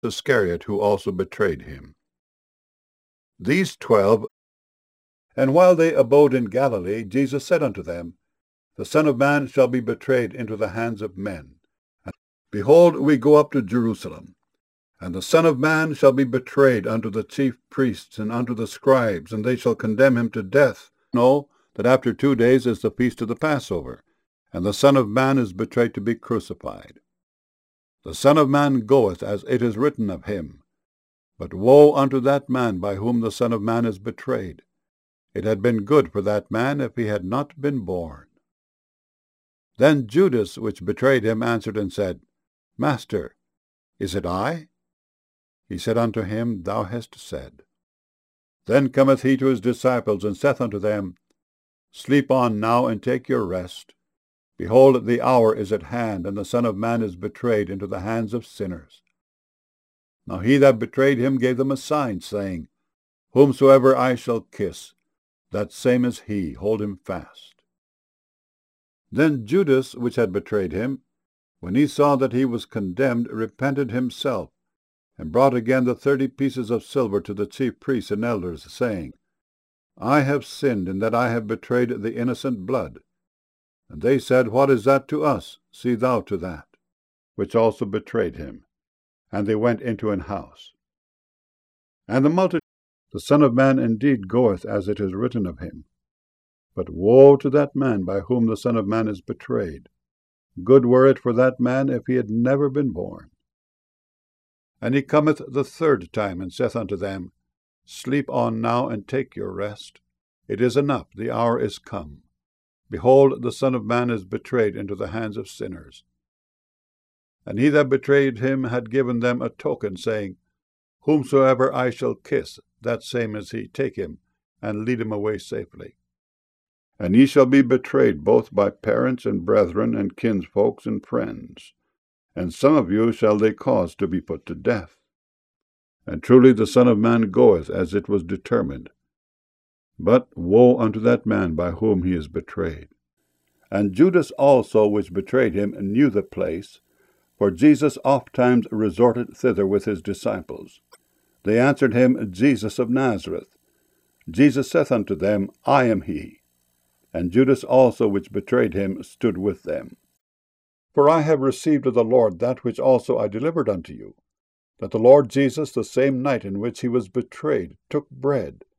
Iscariot, who also betrayed him. These 12. And while they abode in Galilee, Jesus said unto them, The Son of Man shall be betrayed into the hands of men. And behold, we go up to Jerusalem, and the Son of Man shall be betrayed unto the chief priests and unto the scribes, and they shall condemn him to death. Know that after 2 days is the feast of the Passover, and the Son of Man is betrayed to be crucified. The Son of Man goeth as it is written of him. But woe unto that man by whom the Son of Man is betrayed. It had been good for that man if he had not been born. Then Judas, which betrayed him, answered and said, Master, is it I? He said unto him, Thou hast said. Then cometh he to his disciples, and saith unto them, Sleep on now, and take your rest. Behold, the hour is at hand, and the Son of Man is betrayed into the hands of sinners. Now he that betrayed him gave them a sign, saying, Whomsoever I shall kiss, that same is he, hold him fast. Then Judas, which had betrayed him, when he saw that he was condemned, repented himself, and brought again the 30 pieces of silver to the chief priests and elders, saying, I have sinned in that I have betrayed the innocent blood. And they said, What is that to us? See thou to that. Which also betrayed him. And they went into an house. And the multitude, The Son of Man indeed goeth as it is written of him. But woe to that man by whom the Son of Man is betrayed. Good were it for that man if he had never been born. And he cometh the 3rd time, and saith unto them, Sleep on now, and take your rest. It is enough, the hour is come. Behold, the Son of Man is betrayed into the hands of sinners. And he that betrayed him had given them a token, saying, Whomsoever I shall kiss, that same is he, take him, and lead him away safely. And ye shall be betrayed both by parents and brethren and kinsfolks and friends. And some of you shall they cause to be put to death. And truly the Son of Man goeth as it was determined. But woe unto that man by whom he is betrayed. And Judas also, which betrayed him, knew the place, for Jesus ofttimes resorted thither with his disciples. They answered him, Jesus of Nazareth. Jesus saith unto them, I am he. And Judas also, which betrayed him, stood with them. For I have received of the Lord that which also I delivered unto you, that the Lord Jesus, the same night in which he was betrayed, took bread.